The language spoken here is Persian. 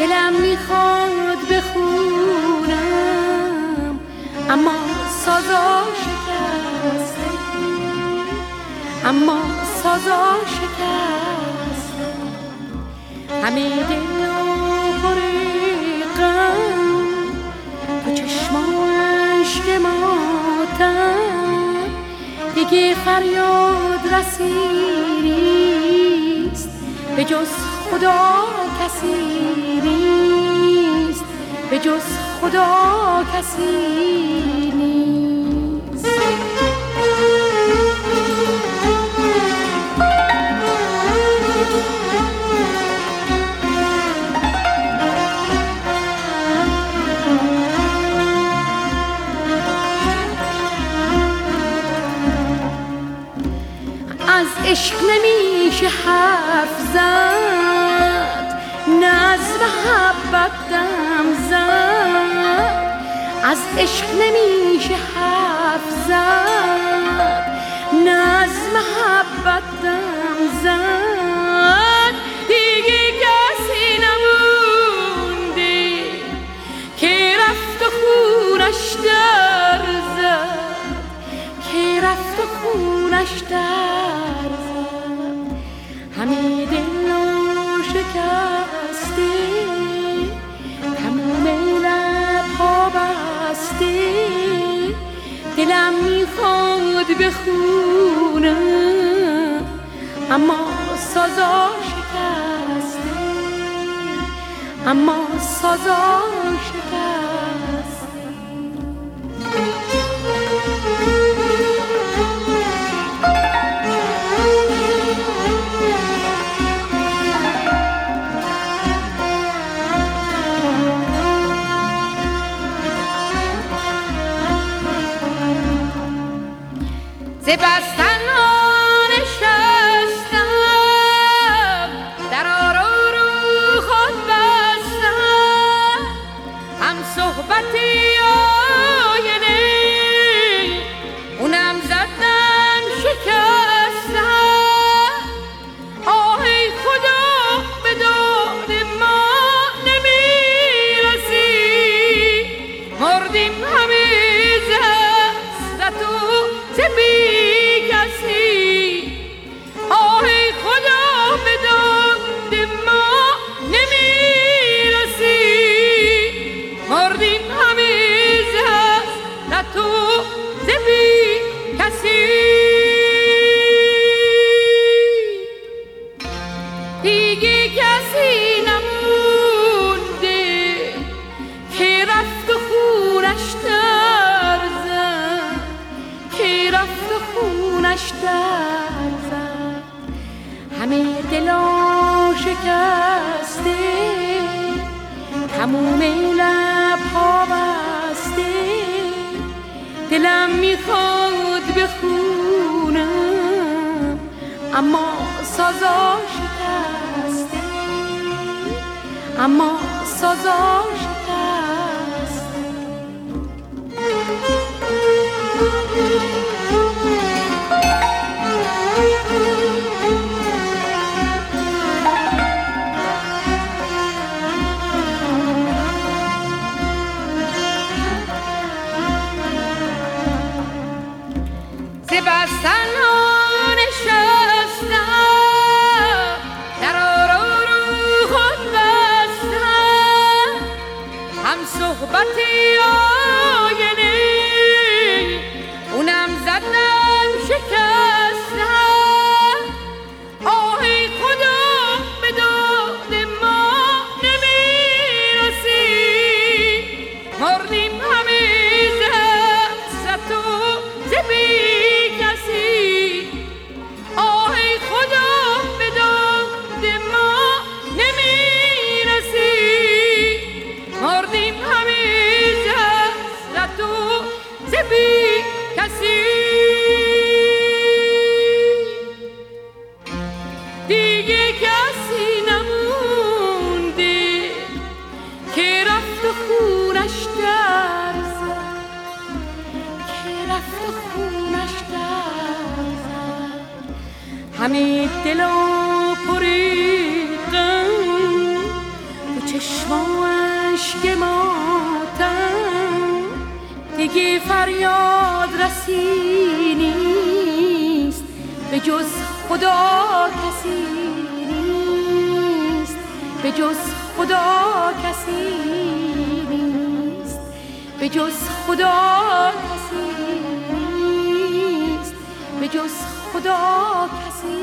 دلم میخواد بخونم اما سازا شکسته، اما سازا شکسته. همه دل و پر غم تو چشماش که ماتم، دیگه فریاد رسی نیست به جز خدا کسی نیست، به جز خدا کسی نیست. از عشق نمیشه حرف زد، نه از محبت دم زد. از عشق نمیشه حرف زد، نه از محبت دم زد. دیگه کسی نمونده که رفت و خونش در زد، که رفت و خونش در زد. همه دل و شکسته، تموم لب‌ها بسته. دلم میخواد بخونم اما سازا شکسته، اما سازا شکسته. ز بستن نشستم، در رو خود بستم. هم صحبتی آینه اونم زدم شکستم. آه ای خدا به داد ما نمیرسی، مردیم همه زست و زبی کسی. آه ای خدا به داد ما نمیرسی، مردیم همه زست و زبی کسی. دیگه کسی نمونده که رفت و خونش در زد، که رفت و خونش در زد. همه دلا شکسته، تموم لب‌ها بسته. دلم میخواد بخونم اما سازا شکسته، اما سازا شکسته. ز بستن نشستم، در رو خود بستم. هم صحبتی آینه اونم زدم شکستم. آه ای خدا به داد ما نمیرسی، مردیم همه زست و زبی کسی. آه ای خدا به داد ما نمیرسی، مردیم همه زست و زبی کسی. دیگه کسی نمونده که رفت و خونش در زد، که رفت و خونش در زد. همه دل و پر غم تو چشمان فریاد رسی نیست، به جز خدا کسی نیست، به جز خدا کسی نیست، به جز خدا کسی نیست، به جز خدا کسی